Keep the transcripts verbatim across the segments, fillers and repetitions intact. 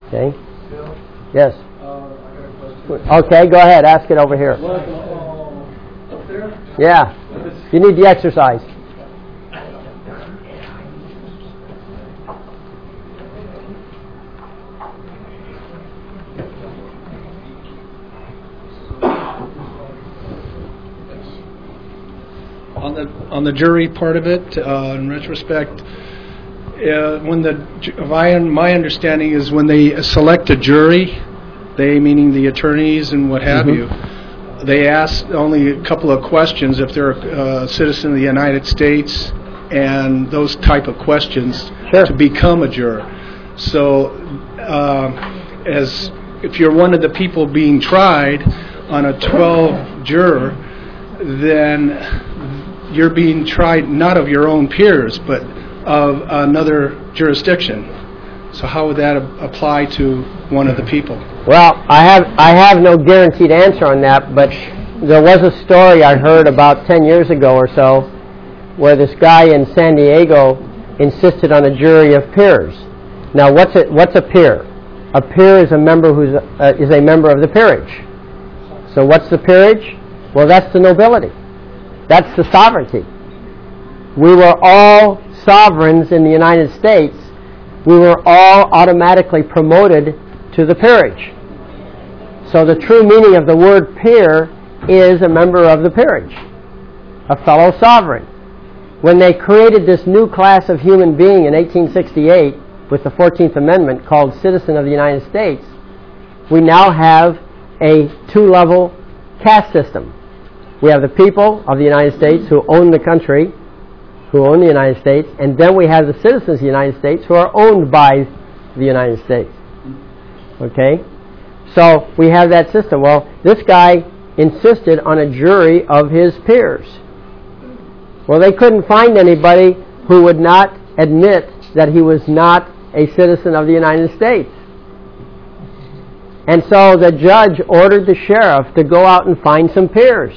Okay. Bill? Yes. Uh, I got a question. Okay, go ahead. Ask it over here. What, uh, up there? Yeah. You need the exercise. On the on the jury part of it, uh, in retrospect, uh, when the my, my understanding is when they select a jury, they meaning the attorneys and what have mm-hmm. you, they ask only a couple of questions if they're a citizen of the United States and those type of questions sure. to become a juror. So, uh, as if you're one of the people being tried on a twelve juror, then you're being tried not of your own peers, but of another jurisdiction. So how would that apply to one of the people? Well, I have I have no guaranteed answer on that, but there was a story I heard about ten years ago or so where this guy in San Diego insisted on a jury of peers. Now, what's a, what's a peer? A peer is a member who's uh, is a member of the peerage. So what's the peerage? Well, that's the nobility. That's the sovereignty. We were all sovereigns in the United States. We were all automatically promoted to the peerage. So the true meaning of the word peer is a member of the peerage, a fellow sovereign. When they created this new class of human being in eighteen sixty-eight with the fourteenth Amendment called Citizen of the United States, we now have a two-level caste system. We have the people of the United States who own the country, who own the United States, and then we have the citizens of the United States who are owned by the United States. Okay? So we have that system. Well, this guy insisted on a jury of his peers. Well, they couldn't find anybody who would not admit that he was not a citizen of the United States. And so the judge ordered the sheriff to go out and find some peers.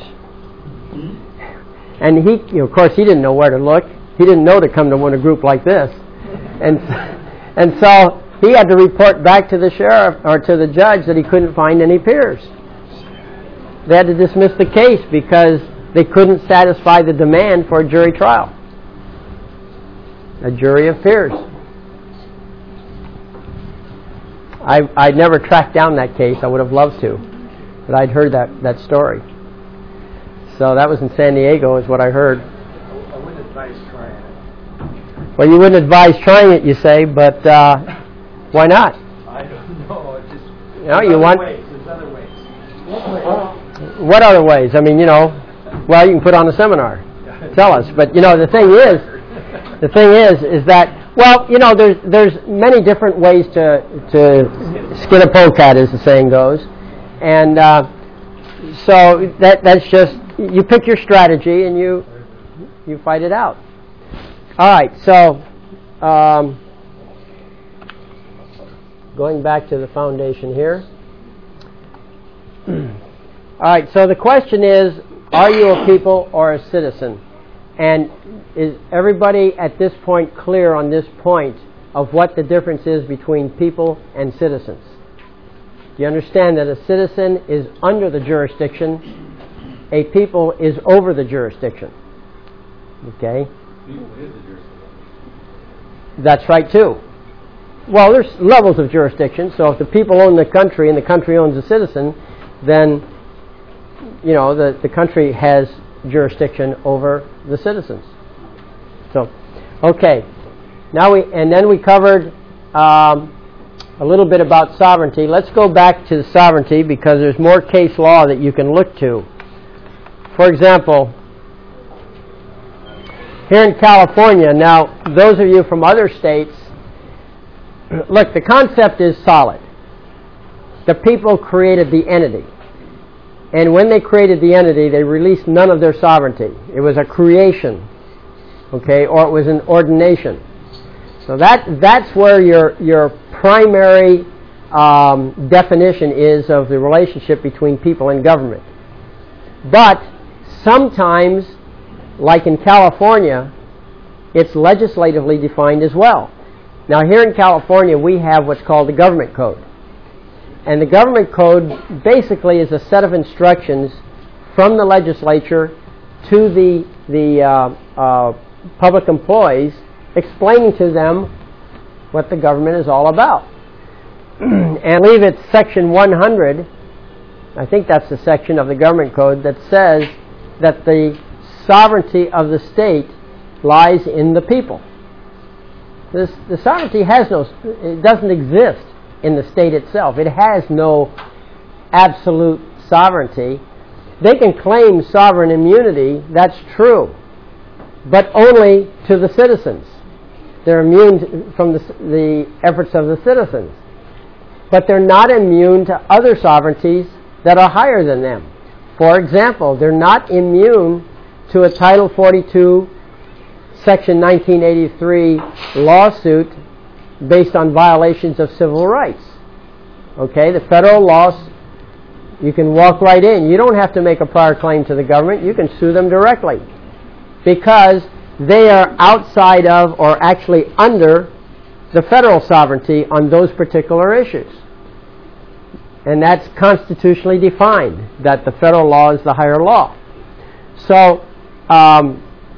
And he, you know, of course, he didn't know where to look. He didn't know to come to one a group like this. And and so he had to report back to the sheriff or to the judge that he couldn't find any peers. They had to dismiss the case because they couldn't satisfy the demand for a jury trial. A jury of peers. I I never tracked down that case. I would have loved to, but I'd heard that, that story. So that was in San Diego, is what I heard. I wouldn't advise trying it. Well, you wouldn't advise trying it, you say, but uh, why not? I don't know. It just you know, you want. Ways. There's other ways. What other ways? I mean, you know, well, you can put on a seminar. Tell us. But you know, the thing is, the thing is, is that well, you know, there's there's many different ways to to skin a polecat, as the saying goes, and uh, so that that's just. You pick your strategy and you you fight it out. All right, so um, going back to the foundation here. All right, so the question is, are you a people or a citizen? And is everybody at this point clear on this point of what the difference is between people and citizens? Do you understand that a citizen is under the jurisdiction? A people is over the jurisdiction. Okay? People is the jurisdiction. That's right too. Well, there's levels of jurisdiction. So if the people own the country and the country owns a citizen, then you know the, the country has jurisdiction over the citizens. So, okay. Now we and then we covered um, a little bit about sovereignty. Let's go back to the sovereignty because there's more case law that you can look to. For example, here in California, now those of you from other states, look, the concept is solid. The people created the entity. And when they created the entity, they released none of their sovereignty. It was a creation, okay, or it was an ordination. So that that's where your your primary um, definition is of the relationship between people and government. But sometimes, like in California, it's legislatively defined as well. Now here in California we have what's called the government code. And the government code basically is a set of instructions from the legislature to the, the uh, uh, public employees, explaining to them what the government is all about. And I believe it's section one hundred, I think that's the section of the government code that says that the sovereignty of the state lies in the people. This, the sovereignty has no, it doesn't exist in the state itself. It has no absolute sovereignty. They can claim sovereign immunity, that's true, but only to the citizens. They're immune from the, the efforts of the citizens. But they're not immune to other sovereignties that are higher than them. For example, they're not immune to a Title forty-two, Section nineteen eighty-three lawsuit based on violations of civil rights. Okay, the federal laws, you can walk right in. You don't have to make a prior claim to the government. You can sue them directly because they are outside of or actually under the federal sovereignty on those particular issues. And that's constitutionally defined, that the federal law is the higher law. So, um,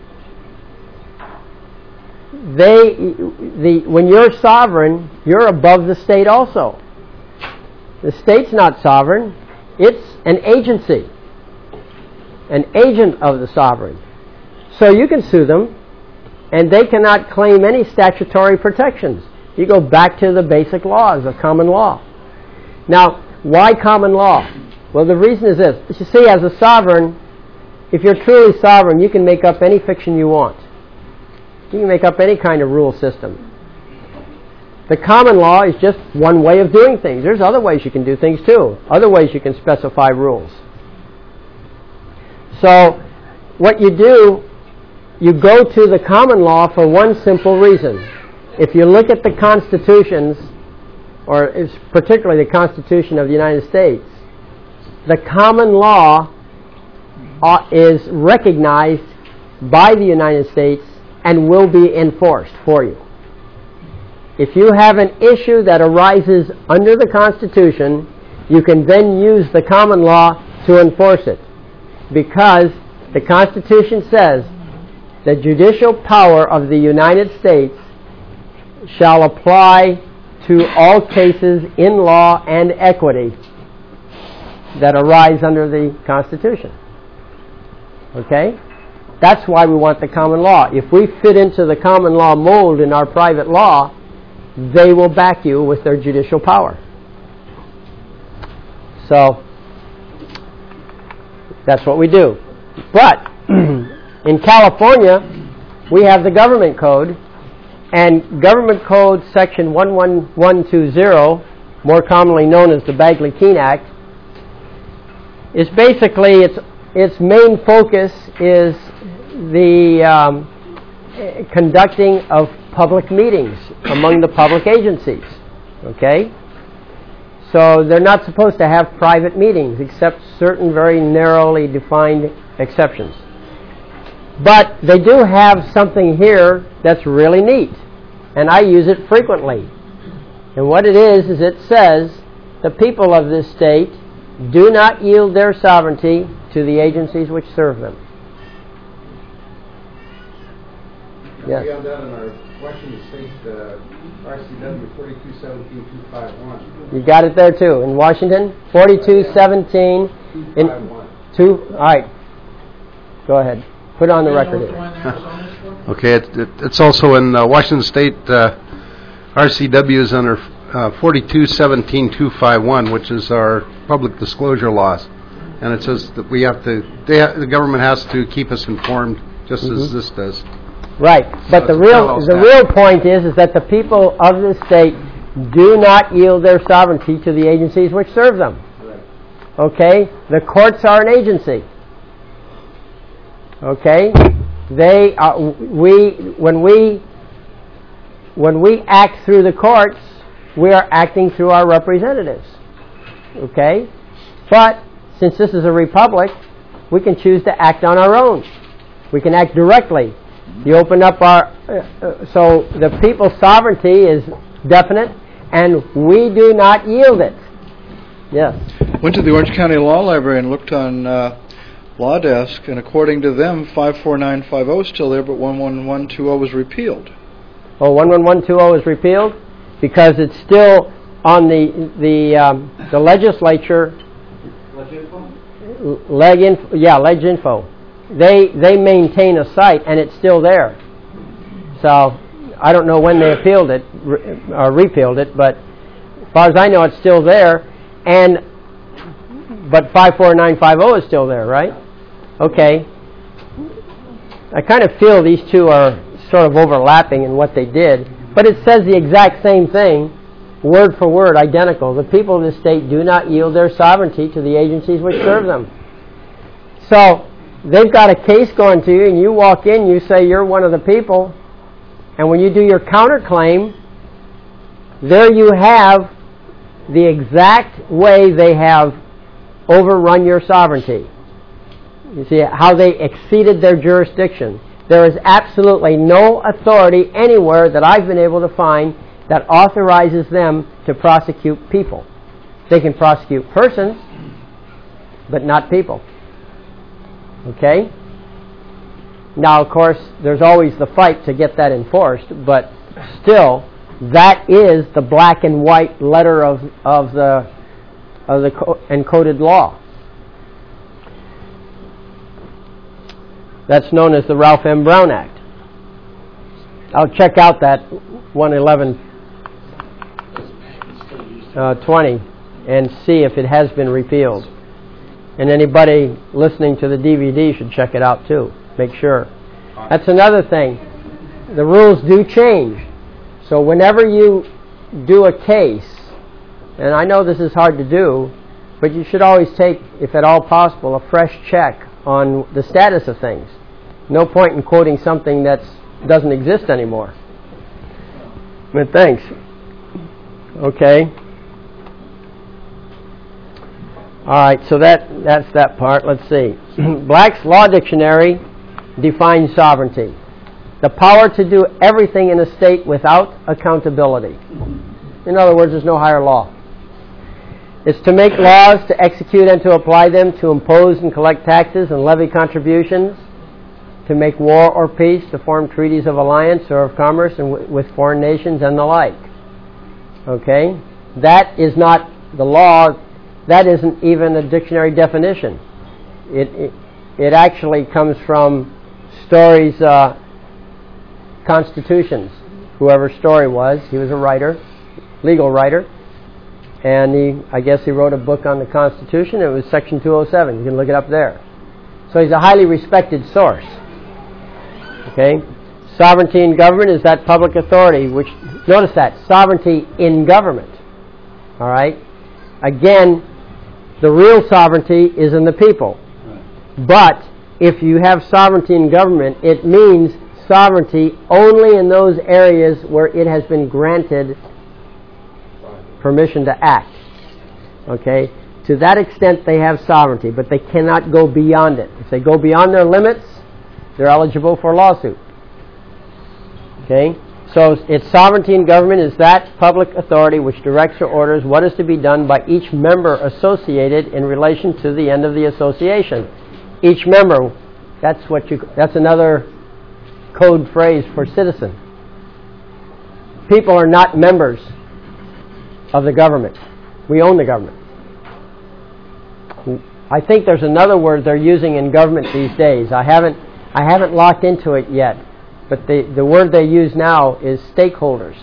they, the, when you're sovereign, you're above the state also. The state's not sovereign. It's an agency, an agent of the sovereign. So you can sue them, and they cannot claim any statutory protections. You go back to the basic laws of common law. Now, why common law? Well, the reason is this. You see, as a sovereign, if you're truly sovereign, you can make up any fiction you want. You can make up any kind of rule system. The common law is just one way of doing things. There's other ways you can do things too. Other ways you can specify rules. So, what you do, you go to the common law for one simple reason. If you look at the constitutions, or it's particularly the Constitution of the United States, the common law is recognized by the United States and will be enforced for you. If you have an issue that arises under the Constitution, you can then use the common law to enforce it, because the Constitution says the judicial power of the United States shall apply to all cases in law and equity that arise under the Constitution. Okay? That's why we want the common law. If we fit into the common law mold in our private law, they will back you with their judicial power. So, that's what we do. But, in California, we have the government code, and Government Code Section one one one two zero, more commonly known as the Bagley-Keene Act, is basically, its its main focus is the um, conducting of public meetings among the public agencies. Okay? So they're not supposed to have private meetings except certain very narrowly defined exceptions. But they do have something here that's really neat, and I use it frequently. And what it is, is it says, the people of this state do not yield their sovereignty to the agencies which serve them. Yes? We have that in our Washington State uh, R C W forty-two seventeen two fifty-one. You got it there too. In Washington, forty-two seventeen in two. All right. Go ahead. Put it on the record here. Okay, it, it, it's also in uh, Washington State uh, R C W is under uh, forty-two seventeen two fifty-one, which is our public disclosure laws, and it says that we have to. They ha- the government has to keep us informed, just mm-hmm. as this does. Right, but so the real the real point is is that the people of the state do not yield their sovereignty to the agencies which serve them. Right. Okay, the courts are an agency. Okay, they are, we when we when we act through the courts, we are acting through our representatives. Okay, but since this is a republic, we can choose to act on our own. We can act directly. You open up our... Uh, uh, so the people's sovereignty is definite, and we do not yield it. Yes. Went to the Orange County Law Library and looked on uh, Law Desk, and according to them, five four nine five zero is still there, but one one one two zero was repealed. Oh, one one one two zero is repealed? Because it's still on the the um, the legislature... Leg info, yeah, Leg Info. They they maintain a site, and it's still there. So I don't know when they appealed it re, or repealed it, but as far as I know, it's still there. And but five four nine five zero is still there, right? Okay. I kind of feel these two are sort of overlapping in what they did, but it says the exact same thing, word for word, identical. The people of the state do not yield their sovereignty to the agencies which serve them. So they've got a case going to you, and you walk in, you say you're one of the people, and when you do your counterclaim, there you have the exact way they have overrun your sovereignty. You see how they exceeded their jurisdiction. There is absolutely no authority anywhere that I've been able to find that authorizes them to prosecute people. They can prosecute persons, but not people. Okay? Now, of course, there's always the fight to get that enforced, but still, that is the black and white letter of of the of the co- encoded law. That's known as the Ralph M. Brown Act. I'll check out that one eleven twenty and see if it has been repealed. And anybody listening to the D V D should check it out too. Make sure. That's another thing. The rules do change. So whenever you do a case, and I know this is hard to do, but you should always take, if at all possible, a fresh check on the status of things. No point in quoting something that doesn't exist anymore. But thanks. Okay. All right, so that that's that part. Let's see. Black's Law Dictionary defines sovereignty: the power to do everything in a state without accountability. In other words, there's no higher law. It's to make laws, to execute and to apply them, to impose and collect taxes and levy contributions, to make war or peace, to form treaties of alliance or of commerce and w- with foreign nations and the like. Okay? That is not the law. That isn't even a dictionary definition. It it, it actually comes from Story's uh, Constitutions. Whoever Story was, he was a writer, legal writer, and he, I guess he wrote a book on the Constitution. It was Section two oh seven. You can look it up there. So he's a highly respected source. Okay? Sovereignty in government is that public authority, which, notice that, sovereignty in government. All right? Again, the real sovereignty is in the people. But if you have sovereignty in government, it means sovereignty only in those areas where it has been granted permission to act. Okay? To that extent, they have sovereignty, but they cannot go beyond it. If they go beyond their limits, they're eligible for a lawsuit. Okay? So its sovereignty in government is that public authority which directs or orders what is to be done by each member associated in relation to the end of the association. Each member, that's what you that's another code phrase for citizen. People are not members of the government. We own the government. I think there's another word they're using in government these days. I haven't I haven't locked into it yet. But the, the word they use now is stakeholders.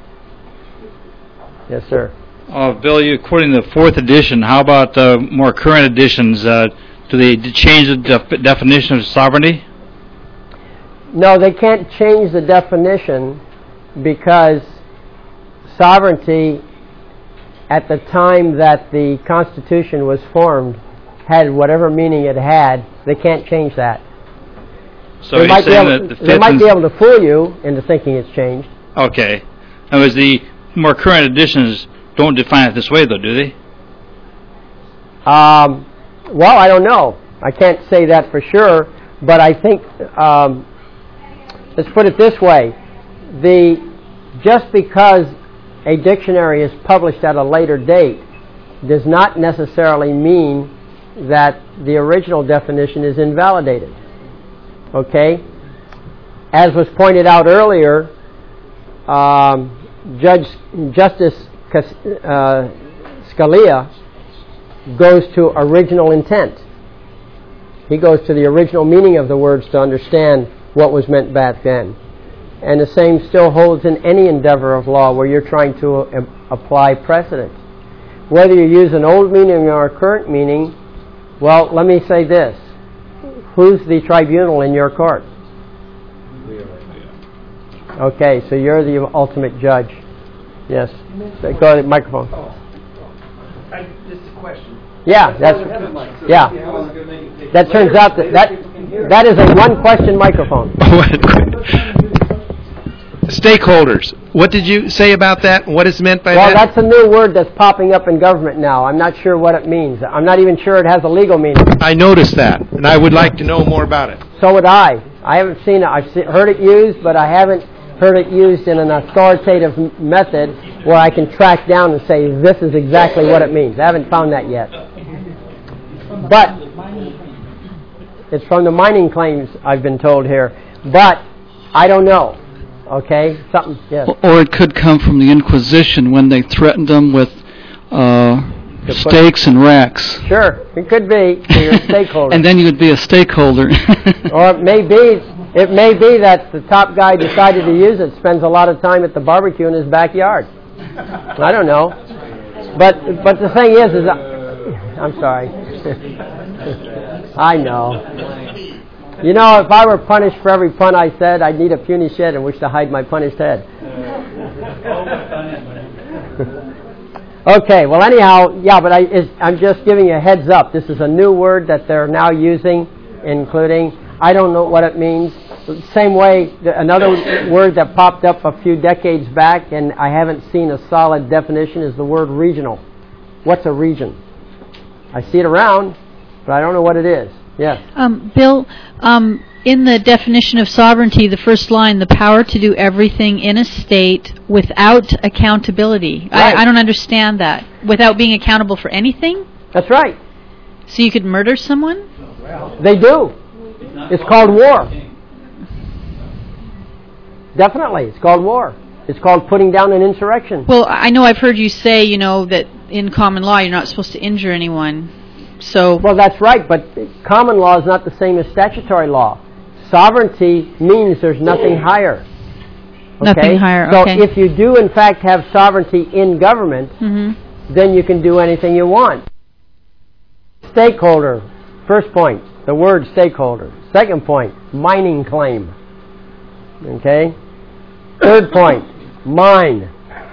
Yes, sir. Uh, Bill, you quoting the fourth edition. How about uh, more current editions? Uh, do they change the def- definition of sovereignty? No, they can't change the definition because sovereignty at the time that the Constitution was formed had whatever meaning it had. They can't change that. So they you're might, be saying able, that the they might fifth be and- able to fool you into thinking it's changed. Okay. Now, is the more current editions don't define it this way, though, do they? Um, well, I don't know. I can't say that for sure, but I think um, let's put it this way. The, just because a dictionary is published at a later date does not necessarily mean that the original definition is invalidated. Okay? As was pointed out earlier, um, Judge Justice uh, Scalia goes to original intent. He goes to the original meaning of the words to understand what was meant back then. And the same still holds in any endeavor of law where you're trying to uh, apply precedent. Whether you use an old meaning or a current meaning, well, let me say this. Who's the tribunal in your court? Okay, so you're the ultimate judge. Yes. So go to the microphone. Oh, I, this is a question. Yeah, that's yeah. That turns out that that, that is a one-question microphone. Stakeholders. What did you say about that? What is meant by well, that? Well, that's a new word that's popping up in government now. I'm not sure what it means. I'm not even sure it has a legal meaning. I noticed that, and I would like to know more about it. So would I. I haven't seen it. I've se- heard it used, but I haven't heard it used in an authoritative m- method where I can track down and say this is exactly what it means. I haven't found that yet. But it's from the mining claims, I've been told here. But I don't know. Okay? Something, yes. Or it could come from the Inquisition when they threatened them with uh, stakes and racks. Sure, it could be to your stakeholder. And then you would be a stakeholder. Or it may be, it may be that the top guy decided to use it, spends a lot of time at the barbecue in his backyard. I don't know. But but the thing is, is I, I'm sorry. I know. You know, if I were punished for every pun I said, I'd need a puny shed in which to hide my punished head. Okay, well anyhow, yeah, but I, is, I'm just giving you a heads up. This is a new word that they're now using, including, I don't know what it means. Same way, another word that popped up a few decades back, and I haven't seen a solid definition, is the word regional. What's a region? I see it around, but I don't know what it is. Yes. Um, Bill, um, in the definition of sovereignty, the first line, the power to do everything in a state without accountability. Right. I, I don't understand that. Without being accountable for anything? That's right. So you could murder someone? They do. It's called war. Definitely, it's called war. It's called putting down an insurrection. Well, I know I've heard you say, you know, that in common law you're not supposed to injure anyone. So well, that's right, but common law is not the same as statutory law. Sovereignty means there's nothing higher. Okay? Nothing higher, so okay. So if you do, in fact, have sovereignty in government, mm-hmm. then you can do anything you want. Stakeholder, first point, the word stakeholder. Second point, mining claim. Okay? Third point, mine.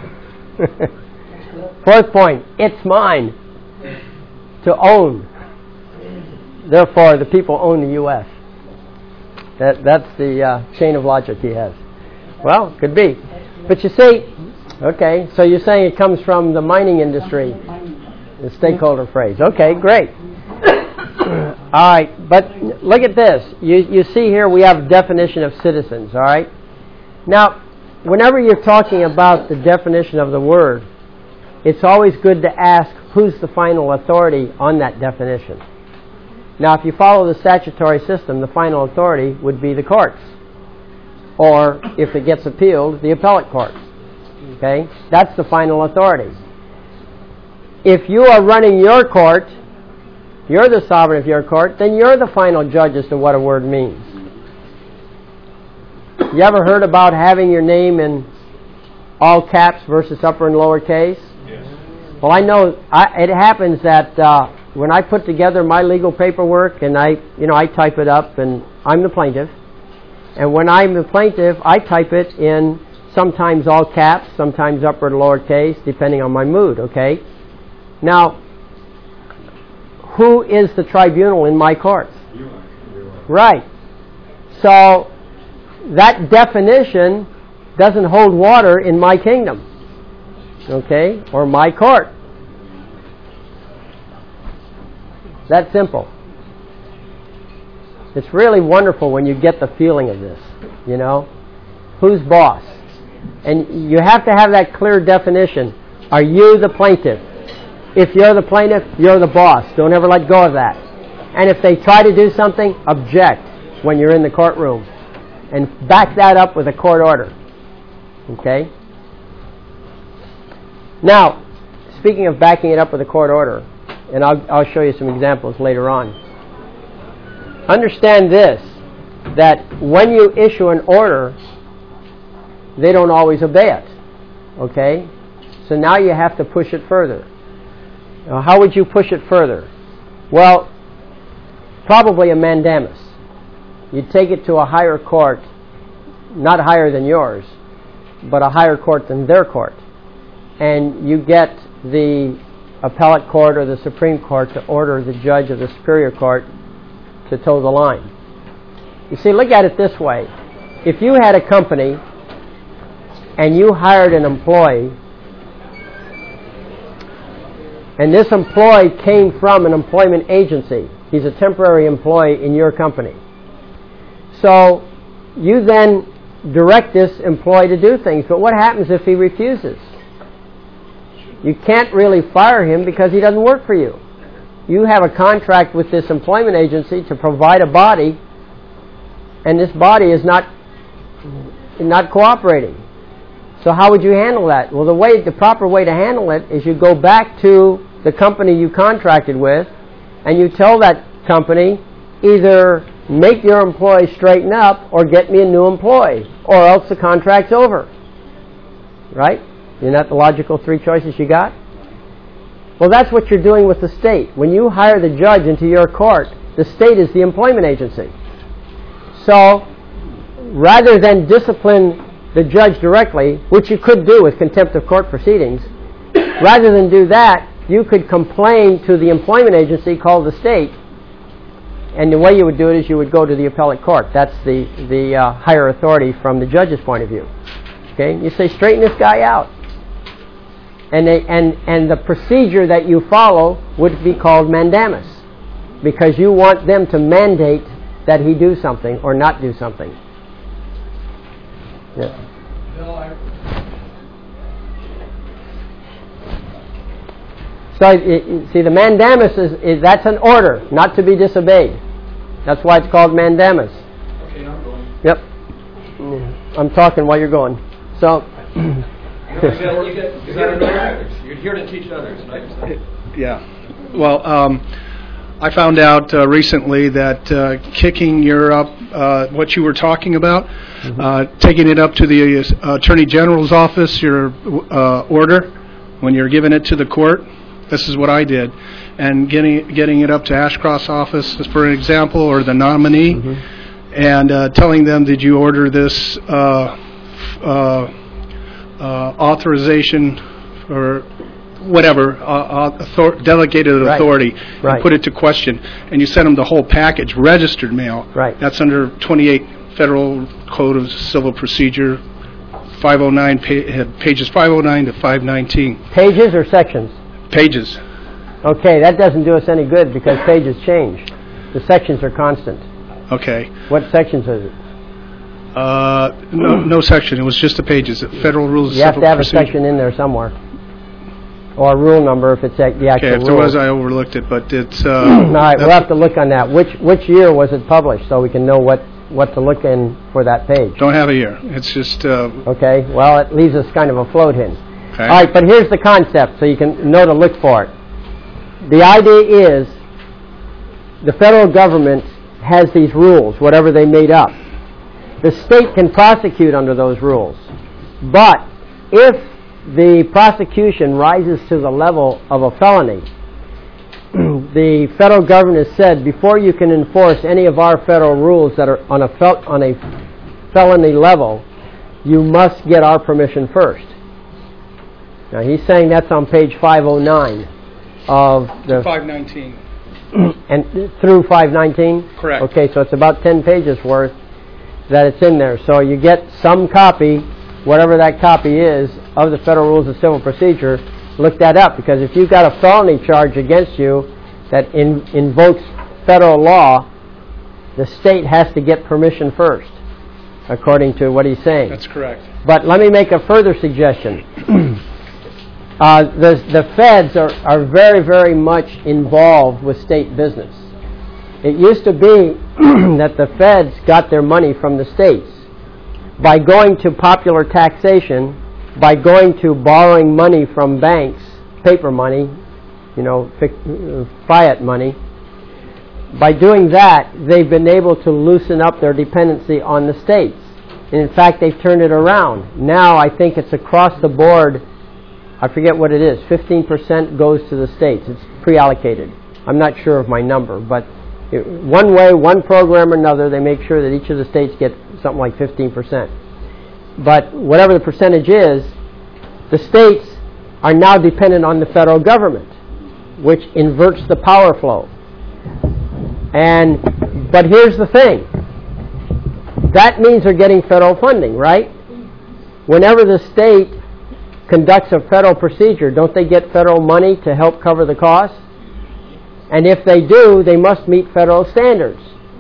Fourth point, it's mine. To own. Therefore, the people own the U S That, that's the uh, chain of logic he has. Well, could be. But you see, okay, so you're saying it comes from the mining industry, the stakeholder phrase. Okay, great. All right, but look at this. You, you see here we have a definition of citizens, all right? Now, whenever you're talking about the definition of the word, it's always good to ask who's the final authority on that definition. Now, if you follow the statutory system, the final authority would be the courts. Or, if it gets appealed, the appellate court. Okay? That's the final authority. If you are running your court, you're the sovereign of your court, then you're the final judge as to what a word means. You ever heard about having your name in all caps versus upper and lower case? Yes. Well, I know I, it happens that uh, when I put together my legal paperwork and I, you know, I type it up and I'm the plaintiff. And when I'm the plaintiff, I type it in sometimes all caps, sometimes upper and lower case, depending on my mood, okay? Now, who is the tribunal in my court? You are. Right. So, that definition doesn't hold water in my kingdom, okay, or my court. That simple. It's really wonderful when you get the feeling of this, you know. who's boss? And you have to have that clear definition. Are you the plaintiff? If you're the plaintiff, you're the boss. Don't ever let go of that. And if they try to do something, object when you're in the courtroom. And back that up with a court order. Okay? Now, speaking of backing it up with a court order, and I'll, I'll show you some examples later on. Understand this, that when you issue an order, they don't always obey it. Okay? So now you have to push it further. Now, how would you push it further? Well, probably a mandamus. You take it to a higher court, not higher than yours, but a higher court than their court. And you get the appellate court or the Supreme Court to order the judge of the Superior Court to toe the line. You see, look at it this way. If you had a company and you hired an employee, and this employee came from an employment agency, he's a temporary employee in your company. So you then direct this employee to do things, but what happens if he refuses? You can't really fire him because he doesn't work for you. You have a contract with this employment agency to provide a body, and this body is not not cooperating. So how would you handle that? Well, the way, the proper way to handle it is you go back to the company you contracted with, and you tell that company, either make your employee straighten up or get me a new employee, or else the contract's over. Right? Isn't that the logical three choices you got? Well, that's what you're doing with the state. When you hire the judge into your court, the state is the employment agency. So, rather than discipline the judge directly, which you could do with contempt of court proceedings, rather than do that, you could complain to the employment agency called the state, and the way you would do it is you would go to the appellate court. That's the, the uh, higher authority from the judge's point of view. Okay? You say, straighten this guy out. And, they, and, and the procedure that you follow would be called mandamus, because you want them to mandate that he do something or not do something. Yeah. So, it, it, see, the mandamus is, is, that's an order, not to be disobeyed. That's why it's called mandamus. Okay, I'm going. Yep. I'm talking while you're going. So... You got, you got, you got to know others. You're here to teach others, right? Yeah. Well, um, I found out uh, recently that uh, kicking your up, uh, what you were talking about, mm-hmm. uh, taking it up to the uh, Attorney General's office, your uh, order, when you're giving it to the court, this is what I did, and getting getting it up to Ashcroft's office, for example, or the nominee, mm-hmm. and uh, telling them, did you order this uh, uh, uh, authorization or whatever, uh, author- delegated right. authority, right. and put it to question, and you send them the whole package, registered mail. Right. That's under twenty-eight Federal Code of Civil Procedure, five oh nine, pa- pages five oh nine to five nineteen. Pages or sections? Pages. Okay, that doesn't do us any good because pages change. The sections are constant. Okay. What sections is it? Uh, no, no section. It was just the pages. Federal Rules of You have Civil to have Procedure. a section in there somewhere. Or a rule number if it's the actual Okay, if there rule. was, I overlooked it, but it's... Uh, All right, we'll have to look on that. Which which year was it published so we can know what, what to look in for that page? Don't have a year. It's just... Uh, okay, well, it leaves us kind of a float in. okay. All right, but here's the concept so you can know to look for it. The idea is the federal government has these rules, whatever they made up. The state can prosecute under those rules. But if the prosecution rises to the level of a felony, the federal government has said, before you can enforce any of our federal rules that are on a fel- on a felony level, you must get our permission first. Now he's saying that's on page five oh nine of the... five nineteen. And through five nineteen? Correct. Okay, so it's about ten pages worth that it's in there. So you get some copy, whatever that copy is, of the Federal Rules of Civil Procedure. Look that up, because if you've got a felony charge against you that in, invokes federal law, the state has to get permission first. according to what he's saying. That's correct. But let me make a further suggestion. uh, the, the feds are, are very, very much involved with state business. It used to be that the feds got their money from the states by going to popular taxation, by going to borrowing money from banks, paper money, you know, fiat money. By doing that, they've been able to loosen up their dependency on the states. And in fact, they've turned it around. Now I think it's across the board, I forget what it is, fifteen percent goes to the states. It's pre-allocated. I'm not sure of my number, but it, one way, one program or another, they make sure that each of the states get something like fifteen percent. But whatever the percentage is, the states are now dependent on the federal government, which inverts the power flow. And but here's the thing. That means they're getting federal funding, right? Whenever the state conducts a federal procedure, don't they get federal money to help cover the costs? And if they do, they must meet federal standards.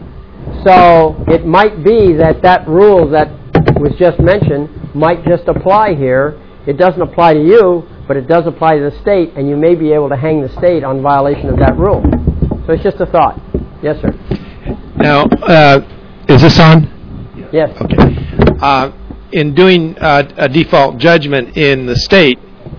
So it might be that that rule that was just mentioned might just apply here. It doesn't apply to you, but it does apply to the state, and you may be able to hang the state on violation of that rule. So it's just a thought. Yes, sir. Now, uh, is this on? Yes. Okay. Uh, in doing uh, a default judgment in the state,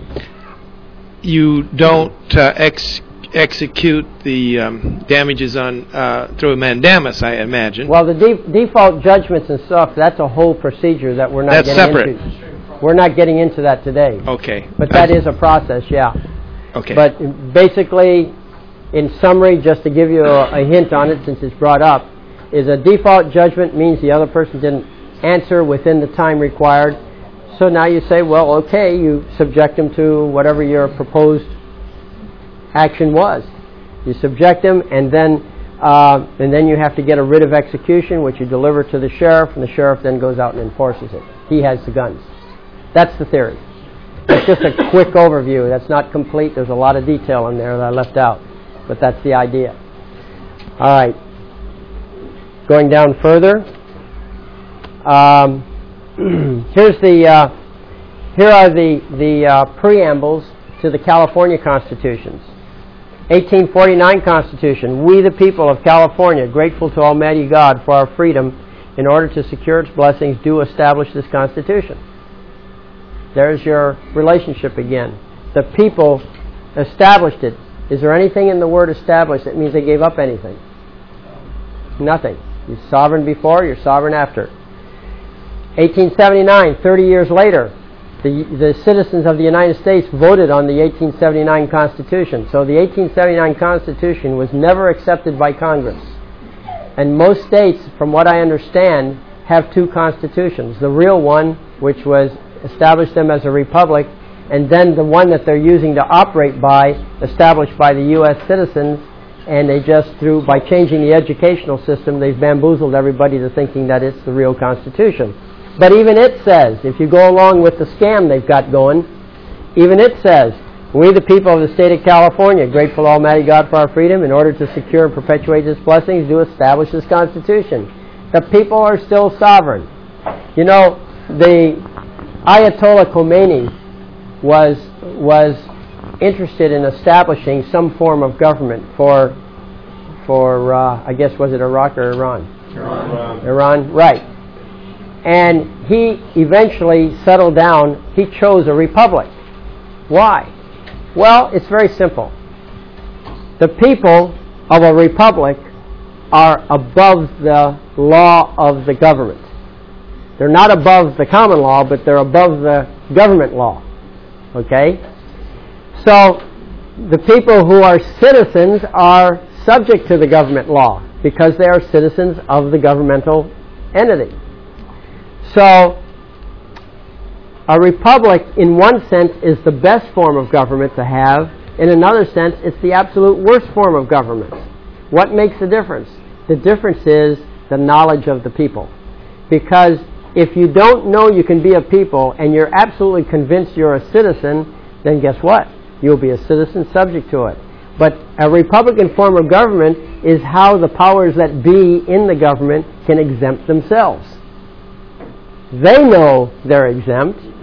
you don't uh, ex- execute the um, damages on uh, through a mandamus, I imagine. Well, the de- default judgments and stuff, that's a whole procedure that we're not That's getting separate. into. We're not getting into that today. Okay. But that is a process, yeah. Okay. But basically, in summary, just to give you a, a hint on it since it's brought up, is a default judgment means the other person didn't answer within the time required. So now you say, well, okay, you subject them to whatever your proposed action was. You subject them, and then uh, and then you have to get a writ of execution, which you deliver to the sheriff, and the sheriff then goes out and enforces it. He has the guns. That's the theory. That's just a quick overview. That's not complete. There's a lot of detail in there that I left out, but that's the idea. All right. Going down further, um, here's the uh, here are the the uh, preambles to the California constitutions. eighteen forty-nine Constitution. We, the people of California, grateful to Almighty God for our freedom, in order to secure its blessings, do establish this Constitution. There's your relationship again. The people established it. Is there anything in the word established that means they gave up anything? Nothing. You're sovereign before, you're sovereign after. eighteen seventy-nine, thirty years later, the, the citizens of the United States voted on the eighteen seventy-nine Constitution. So the eighteen seventy-nine Constitution was never accepted by Congress. And most states, from what I understand, have two constitutions. The real one, which was established them as a republic, and then the one that they're using to operate by, established by the U S citizens, and they just, through, by changing the educational system, they've bamboozled everybody to thinking that it's the real Constitution. But even it says, if you go along with the scam they've got going, even it says, we the people of the state of California, grateful to Almighty God for our freedom, in order to secure and perpetuate His blessings, do establish this Constitution. The people are still sovereign. You know, the Ayatollah Khomeini was was interested in establishing some form of government for, for uh, I guess, was it Iraq or Iran? Iran. Iran, right. And he eventually settled down, he chose a republic. Why? Well, it's very simple. The people of a republic are above the law of the government. They're not above the common law, but they're above the government law. Okay? So, the people who are citizens are subject to the government law because they are citizens of the governmental entity. So, a republic, in one sense, is the best form of government to have. In another sense, it's the absolute worst form of government. What makes the difference? The difference is the knowledge of the people. Because if you don't know you can be a people and you're absolutely convinced you're a citizen, then guess what? You'll be a citizen subject to it. But a Republican form of government is how the powers that be in the government can exempt themselves. They know they're exempt.